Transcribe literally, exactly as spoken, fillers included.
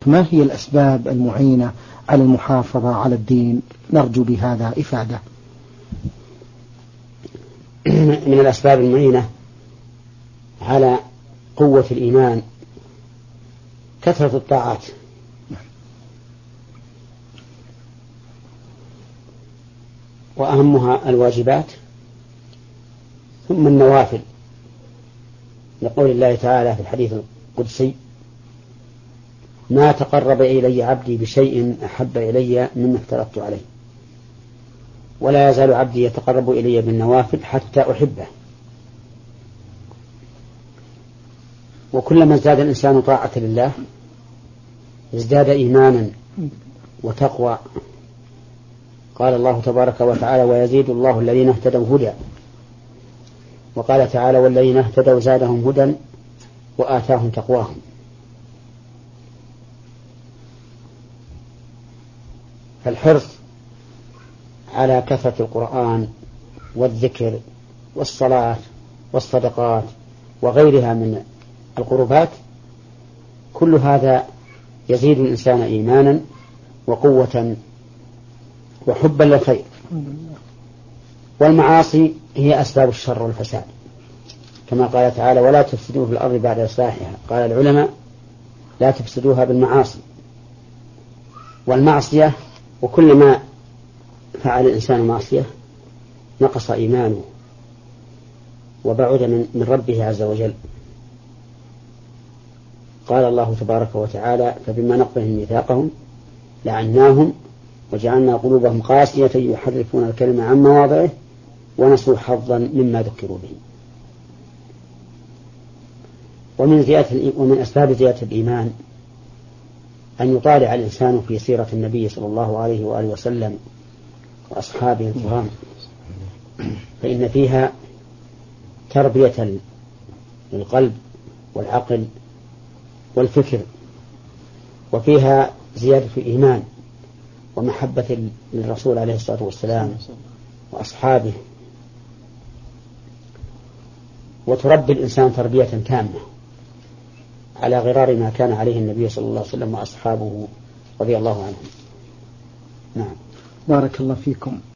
ما هي الأسباب المعينة على المحافظة على الدين؟ نرجو بهذا إفادة. من الأسباب المعينة على قوة الإيمان كثرة الطاعات، وأهمها الواجبات ثم النوافل، لقول الله تعالى في الحديث القدسي: ما تقرب إلي عبدي بشيء أحب إلي مما افترضت عليه، ولا يزال عبدي يتقرب إلي بالنوافل حتى أحبه. وكلما ازداد الإنسان طاعة لله ازداد إيمانا وتقوى. قال الله تبارك وتعالى: ويزيد الله الذين اهتدوا هدى. وقال تعالى: والذين اهتدوا زادهم هدى وآتاهم تقواهم. فالحرص على كثرة القرآن والذكر والصلاة والصدقات وغيرها من القربات، كل هذا يزيد الإنسان إيمانا وقوة وحبا للخير. والمعاصي هي أسباب الشر والفساد، كما قال تعالى: ولا تفسدوا في الأرض بعد إصلاحها. قال العلماء: لا تفسدوها بالمعاصي. والمعصية، وكلما فعل الإنسان معصية نقص إيمانه وبعد من ربه عز وجل. قال الله تبارك وتعالى: فبما نقضهم ميثاقهم لعناهم وجعلنا قلوبهم قاسية يحرفون الكلمة عن مواضعه ونسوا حظا مما ذكروا به. ومن زيادة ومن أسباب زيادة الإيمان أن يطالع الإنسان في سيرة النبي صلى الله عليه وآله وسلم وأصحابه الكرام، فإن فيها تربية للقلب والعقل والفكر، وفيها زيادة الإيمان ومحبة للرسول عليه الصلاة والسلام وأصحابه، وتربي الإنسان تربية تامة على غرار ما كان عليه النبي صلى الله عليه وسلم وأصحابه رضي الله عنهم. نعم. بارك الله فيكم.